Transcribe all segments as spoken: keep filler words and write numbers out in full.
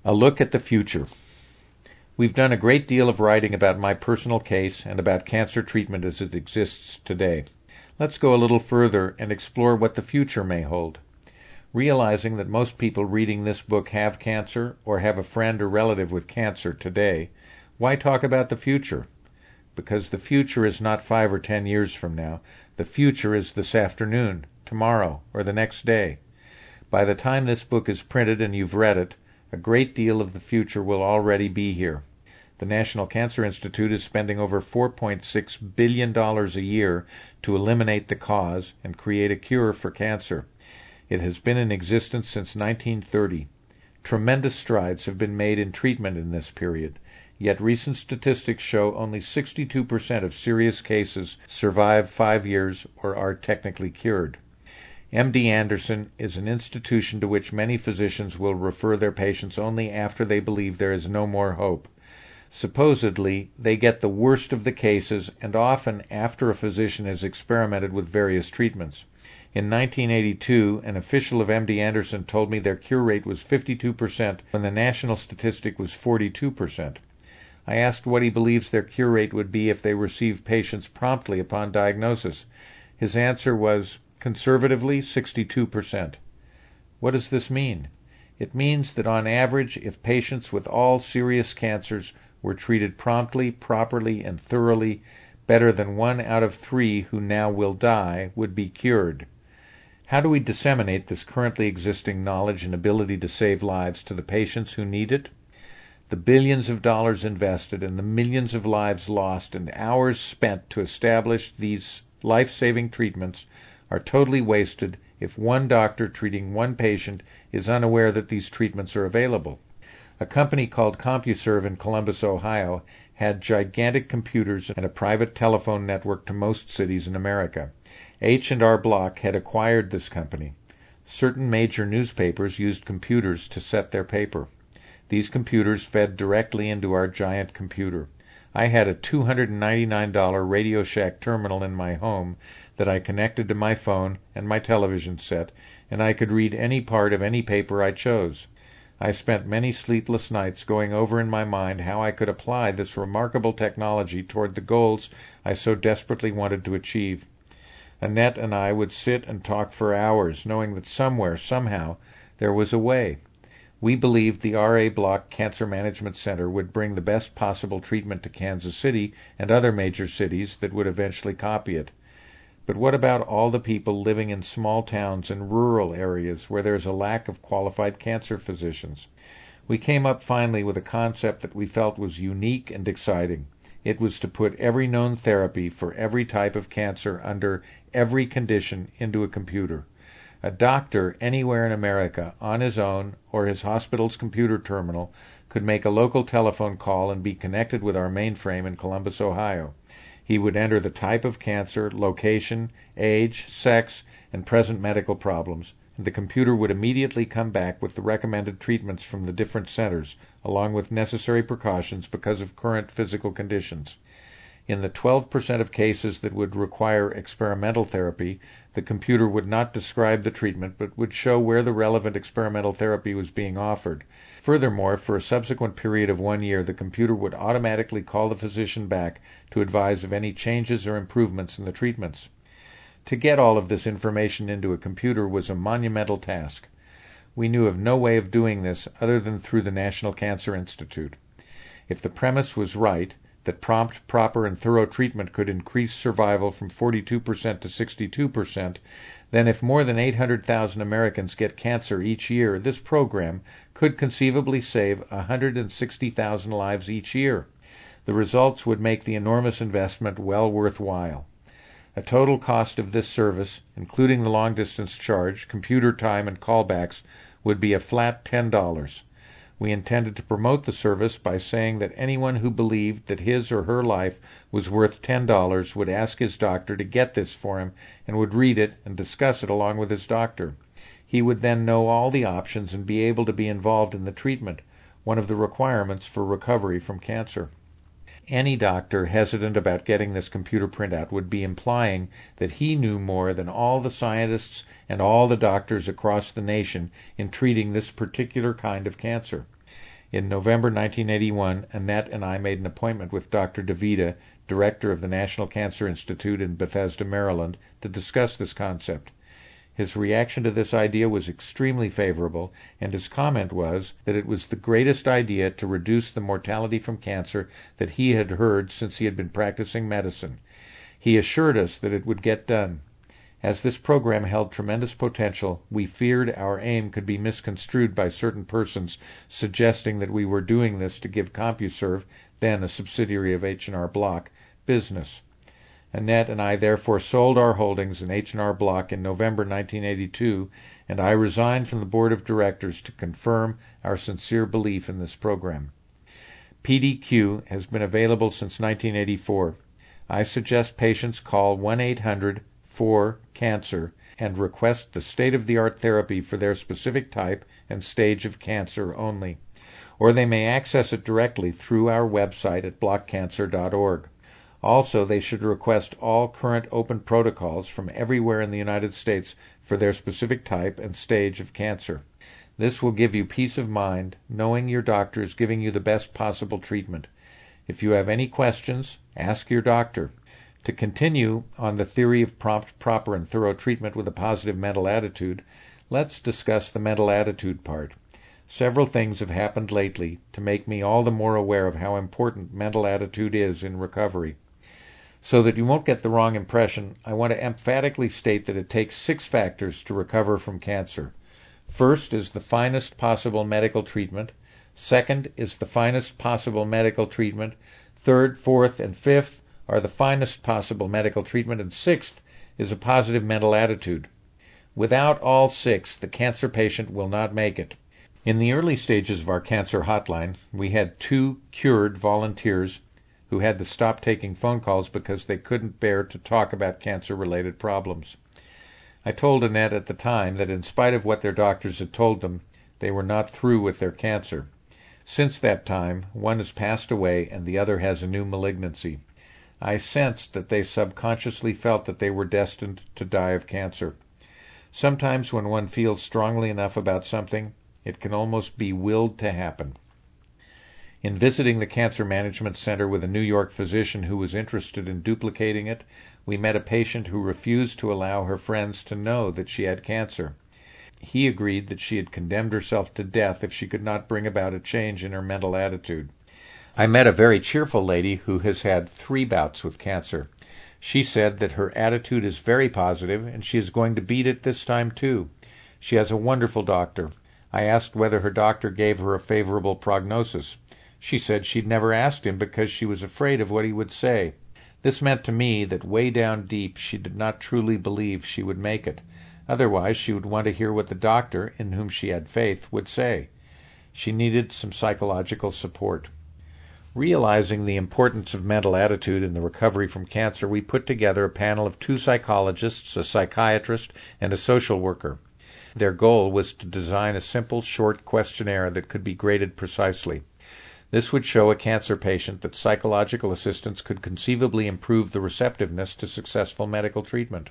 A look at the future. We've done a great deal of writing about my personal case and about cancer treatment as it exists today. Let's go a little further and explore what the future may hold. Realizing that most people reading this book have cancer or have a friend or relative with cancer today, why talk about the future? Because the future is not five or ten years from now. The future is this afternoon, tomorrow, or the next day. By the time this book is printed and you've read it, a great deal of the future will already be here. The National Cancer Institute is spending over four point six billion dollars a year to eliminate the cause and create a cure for cancer. It has been in existence since nineteen thirty. Tremendous strides have been made in treatment in this period, yet recent statistics show only sixty-two percent of serious cases survive five years or are technically cured. M D Anderson is an institution to which many physicians will refer their patients only after they believe there is no more hope. Supposedly, they get the worst of the cases and often after a physician has experimented with various treatments. In nineteen eighty-two, an official of M D Anderson told me their cure rate was fifty-two percent when the national statistic was forty-two percent. I asked what he believes their cure rate would be if they received patients promptly upon diagnosis. His answer was, conservatively, sixty-two percent. What does this mean? It means that on average, if patients with all serious cancers were treated promptly, properly, and thoroughly, better than one out of three who now will die would be cured. How do we disseminate this currently existing knowledge and ability to save lives to the patients who need it? The billions of dollars invested and the millions of lives lost and hours spent to establish these life-saving treatments are totally wasted if one doctor treating one patient is unaware that these treatments are available. A company called CompuServe in Columbus, Ohio, had gigantic computers and a private telephone network to most cities in America. H and R Block had acquired this company. Certain major newspapers used computers to set their paper. These computers fed directly into our giant computer. I had a two hundred ninety-nine dollars Radio Shack terminal in my home that I connected to my phone and my television set, and I could read any part of any paper I chose. I spent many sleepless nights going over in my mind how I could apply this remarkable technology toward the goals I so desperately wanted to achieve. Annette and I would sit and talk for hours, knowing that somewhere, somehow, there was a way. We believed the R A Block Cancer Management Center would bring the best possible treatment to Kansas City and other major cities that would eventually copy it. But what about all the people living in small towns and rural areas where there's a lack of qualified cancer physicians? We came up finally with a concept that we felt was unique and exciting. It was to put every known therapy for every type of cancer under every condition into a computer. A doctor anywhere in America, on his own or his hospital's computer terminal, could make a local telephone call and be connected with our mainframe in Columbus, Ohio. He would enter the type of cancer, location, age, sex, and present medical problems, and the computer would immediately come back with the recommended treatments from the different centers, along with necessary precautions because of current physical conditions. In the twelve percent of cases that would require experimental therapy, the computer would not describe the treatment but would show where the relevant experimental therapy was being offered. Furthermore, for a subsequent period of one year, the computer would automatically call the physician back to advise of any changes or improvements in the treatments. To get all of this information into a computer was a monumental task. We knew of no way of doing this other than through the National Cancer Institute. If the premise was right, that prompt, proper, and thorough treatment could increase survival from forty-two percent to sixty-two percent, then if more than eight hundred thousand Americans get cancer each year, this program could conceivably save one hundred sixty thousand lives each year. The results would make the enormous investment well worthwhile. A total cost of this service, including the long-distance charge, computer time, and callbacks, would be a flat ten dollars. We intended to promote the service by saying that anyone who believed that his or her life was worth ten dollars would ask his doctor to get this for him and would read it and discuss it along with his doctor. He would then know all the options and be able to be involved in the treatment, one of the requirements for recovery from cancer. Any doctor hesitant about getting this computer printout would be implying that he knew more than all the scientists and all the doctors across the nation in treating this particular kind of cancer. In November nineteen eighty-one, Annette and I made an appointment with Doctor DeVita, director of the National Cancer Institute in Bethesda, Maryland, to discuss this concept. His reaction to this idea was extremely favorable, and his comment was that it was the greatest idea to reduce the mortality from cancer that he had heard since he had been practicing medicine. He assured us that it would get done. As this program held tremendous potential, we feared our aim could be misconstrued by certain persons suggesting that we were doing this to give CompuServe, then a subsidiary of H and R Block, business. Annette and I therefore sold our holdings in H and R Block in November nineteen eighty-two, and I resigned from the board of directors to confirm our sincere belief in this program. P D Q has been available since nineteen eighty-four. I suggest patients call one eight hundred four cancer and request the state-of-the-art therapy for their specific type and stage of cancer only, or they may access it directly through our website at block cancer dot org. Also, they should request all current open protocols from everywhere in the United States for their specific type and stage of cancer. This will give you peace of mind, knowing your doctor is giving you the best possible treatment. If you have any questions, ask your doctor. To continue on the theory of prompt, proper, and thorough treatment with a positive mental attitude, let's discuss the mental attitude part. Several things have happened lately to make me all the more aware of how important mental attitude is in recovery. So that you won't get the wrong impression, I want to emphatically state that it takes six factors to recover from cancer. First is the finest possible medical treatment. Second is the finest possible medical treatment. Third, fourth, and fifth are the finest possible medical treatment, and sixth is a positive mental attitude. Without all six, the cancer patient will not make it. In the early stages of our cancer hotline, we had two cured volunteers who had to stop taking phone calls because they couldn't bear to talk about cancer-related problems. I told Annette at the time that in spite of what their doctors had told them, they were not through with their cancer. Since that time, one has passed away and the other has a new malignancy. I sensed that they subconsciously felt that they were destined to die of cancer. Sometimes when one feels strongly enough about something, it can almost be willed to happen. In visiting the Cancer Management Center with a New York physician who was interested in duplicating it, we met a patient who refused to allow her friends to know that she had cancer. He agreed that she had condemned herself to death if she could not bring about a change in her mental attitude. I met a very cheerful lady who has had three bouts with cancer. She said that her attitude is very positive and she is going to beat it this time too. She has a wonderful doctor. I asked whether her doctor gave her a favorable prognosis. She said she'd never asked him because she was afraid of what he would say. This meant to me that way down deep she did not truly believe she would make it. Otherwise she would want to hear what the doctor, in whom she had faith, would say. She needed some psychological support. Realizing the importance of mental attitude in the recovery from cancer, we put together a panel of two psychologists, a psychiatrist, and a social worker. Their goal was to design a simple, short questionnaire that could be graded precisely. This would show a cancer patient that psychological assistance could conceivably improve the receptiveness to successful medical treatment.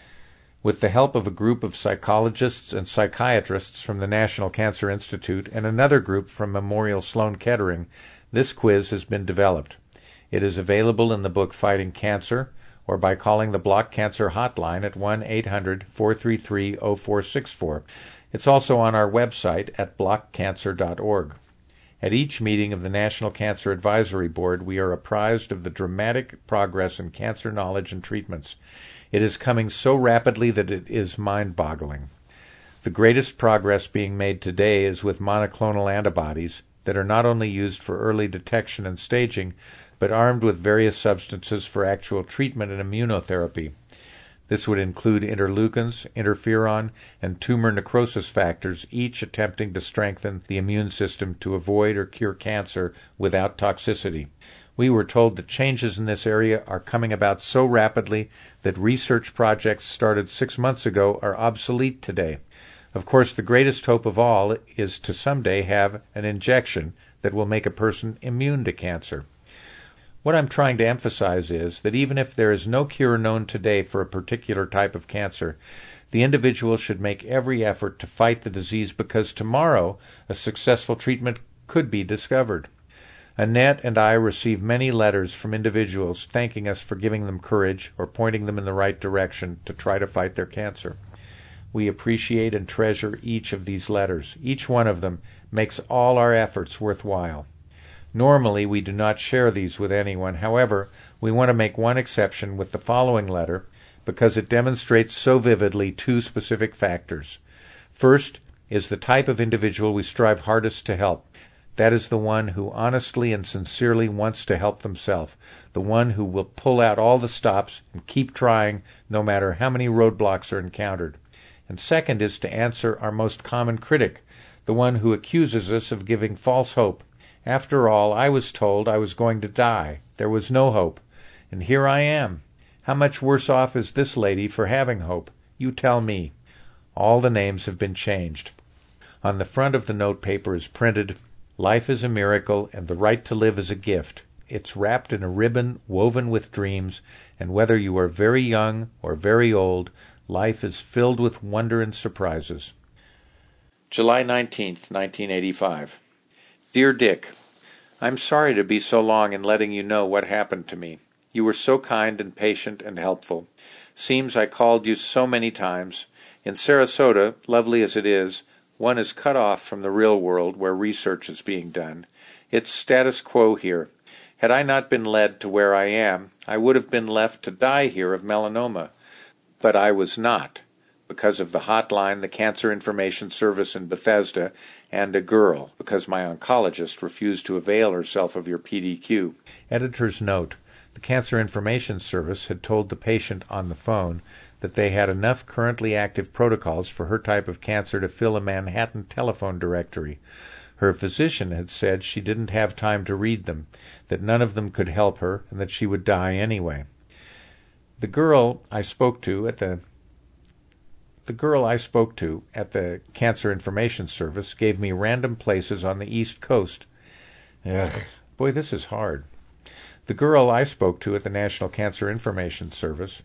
With the help of a group of psychologists and psychiatrists from the National Cancer Institute and another group from Memorial Sloan Kettering, this quiz has been developed. It is available in the book Fighting Cancer or by calling the Block Cancer Hotline at one eight hundred four three three oh four six four. It's also on our website at block cancer dot org. At each meeting of the National Cancer Advisory Board, we are apprised of the dramatic progress in cancer knowledge and treatments. It is coming so rapidly that it is mind-boggling. The greatest progress being made today is with monoclonal antibodies that are not only used for early detection and staging, but armed with various substances for actual treatment and immunotherapy. This would include interleukins, interferon, and tumor necrosis factors, each attempting to strengthen the immune system to avoid or cure cancer without toxicity. We were told that changes in this area are coming about so rapidly that research projects started six months ago are obsolete today. Of course, the greatest hope of all is to someday have an injection that will make a person immune to cancer. What I'm trying to emphasize is that even if there is no cure known today for a particular type of cancer, the individual should make every effort to fight the disease because tomorrow a successful treatment could be discovered. Annette and I receive many letters from individuals thanking us for giving them courage or pointing them in the right direction to try to fight their cancer. We appreciate and treasure each of these letters. Each one of them makes all our efforts worthwhile. Normally, we do not share these with anyone. However, we want to make one exception with the following letter because it demonstrates so vividly two specific factors. First is the type of individual we strive hardest to help. That is the one who honestly and sincerely wants to help themselves, the one who will pull out all the stops and keep trying no matter how many roadblocks are encountered. And second is to answer our most common critic, the one who accuses us of giving false hope. After all, I was told I was going to die. There was no hope. And here I am. How much worse off is this lady for having hope? You tell me. All the names have been changed. On the front of the note paper is printed, "Life is a miracle, and the right to live is a gift. It's wrapped in a ribbon woven with dreams, and whether you are very young or very old, life is filled with wonder and surprises." July nineteenth, nineteen eighty-five. Dear Dick, I'm sorry to be so long in letting you know what happened to me. You were so kind and patient and helpful. Seems I called you so many times. In Sarasota, lovely as it is, one is cut off from the real world where research is being done. It's status quo here. Had I not been led to where I am, I would have been left to die here of melanoma. But I was not, because of the hotline, the Cancer Information Service in Bethesda, and a girl, because my oncologist refused to avail herself of your P D Q. Editor's note. The Cancer Information Service had told the patient on the phone that they had enough currently active protocols for her type of cancer to fill a Manhattan telephone directory. Her physician had said she didn't have time to read them, that none of them could help her, and that she would die anyway. The girl I spoke to at the The girl I spoke to at the Cancer Information Service gave me random places on the East Coast. Ugh, boy, this is hard. The girl I spoke to at the National Cancer Information Service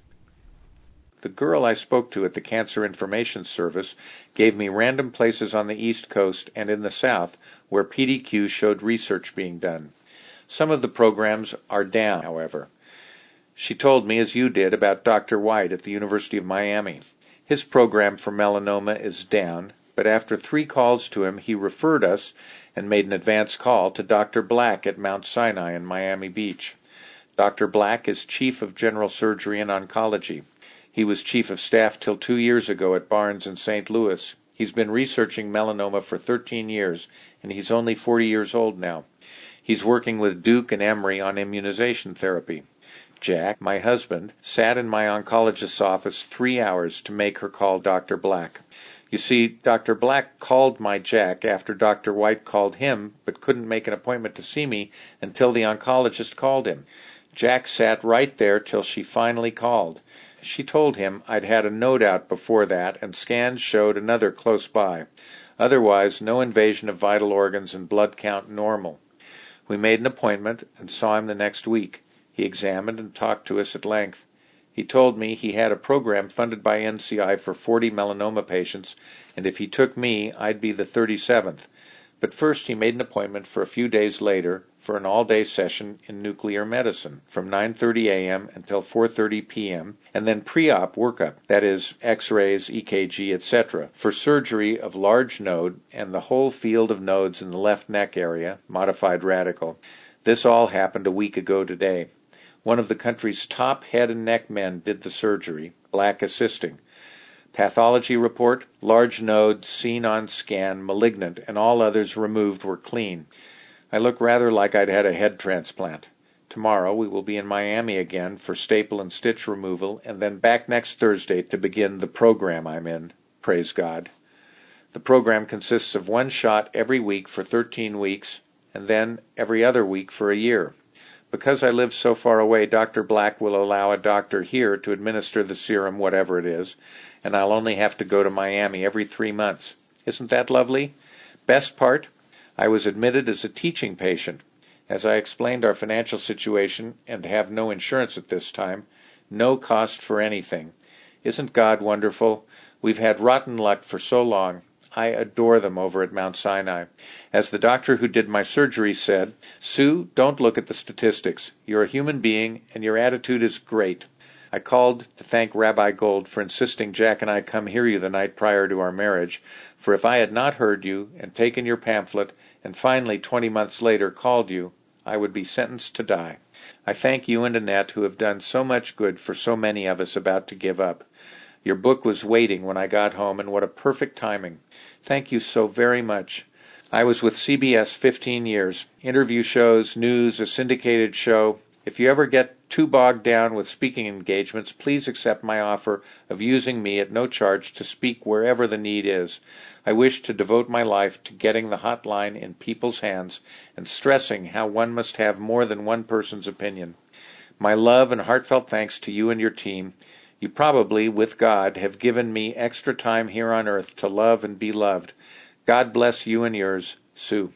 The girl I spoke to at the Cancer Information Service gave me random places on the East Coast and in the South where P D Q showed research being done. Some of the programs are down, however. She told me, as you did, about Doctor White at the University of Miami. His program for melanoma is down, but after three calls to him, he referred us and made an advance call to Doctor Black at Mount Sinai in Miami Beach. Doctor Black is Chief of General Surgery and Oncology. He was Chief of Staff till two years ago at Barnes in Saint Louis. He's been researching melanoma for thirteen years, and he's only forty years old now. He's working with Duke and Emory on immunization therapy. Jack, my husband, sat in my oncologist's office three hours to make her call Doctor Black. You see, Doctor Black called my Jack after Doctor White called him, but couldn't make an appointment to see me until the oncologist called him. Jack sat right there till she finally called. She told him I'd had a node out before that, and scans showed another close by. Otherwise, no invasion of vital organs and blood count normal. We made an appointment and saw him the next week. He examined and talked to us at length. He told me he had a program funded by N C I for forty melanoma patients, and if he took me, I'd be the thirty-seventh. But first he made an appointment for a few days later for an all-day session in nuclear medicine from nine thirty a.m. until four thirty p.m., and then pre-op workup, that is, X-rays, E K G, et cetera, for surgery of large node and the whole field of nodes in the left neck area, modified radical. This all happened a week ago today. One of the country's top head and neck men did the surgery, Black assisting. Pathology report, large node, seen on scan, malignant, and all others removed were clean. I look rather like I'd had a head transplant. Tomorrow we will be in Miami again for staple and stitch removal, and then back next Thursday to begin the program I'm in. Praise God. The program consists of one shot every week for thirteen weeks, and then every other week for a year. Because I live so far away, Doctor Black will allow a doctor here to administer the serum, whatever it is, and I'll only have to go to Miami every three months. Isn't that lovely? Best part? I was admitted as a teaching patient. As I explained our financial situation and have no insurance at this time, no cost for anything. Isn't God wonderful? We've had rotten luck for so long. I adore them over at Mount Sinai. As the doctor who did my surgery said, Sue, don't look at the statistics. You're a human being, and your attitude is great. I called to thank Rabbi Gold for insisting Jack and I come hear you the night prior to our marriage, for if I had not heard you and taken your pamphlet and finally, twenty months later, called you, I would be sentenced to die. I thank you and Annette, who have done so much good for so many of us about to give up. Your book was waiting when I got home, and what a perfect timing. Thank you so very much. I was with C B S fifteen years. Interview shows, news, a syndicated show. If you ever get too bogged down with speaking engagements, please accept my offer of using me at no charge to speak wherever the need is. I wish to devote my life to getting the hotline in people's hands and stressing how one must have more than one person's opinion. My love and heartfelt thanks to you and your team. You probably, with God, have given me extra time here on earth to love and be loved. God bless you and yours, Sue.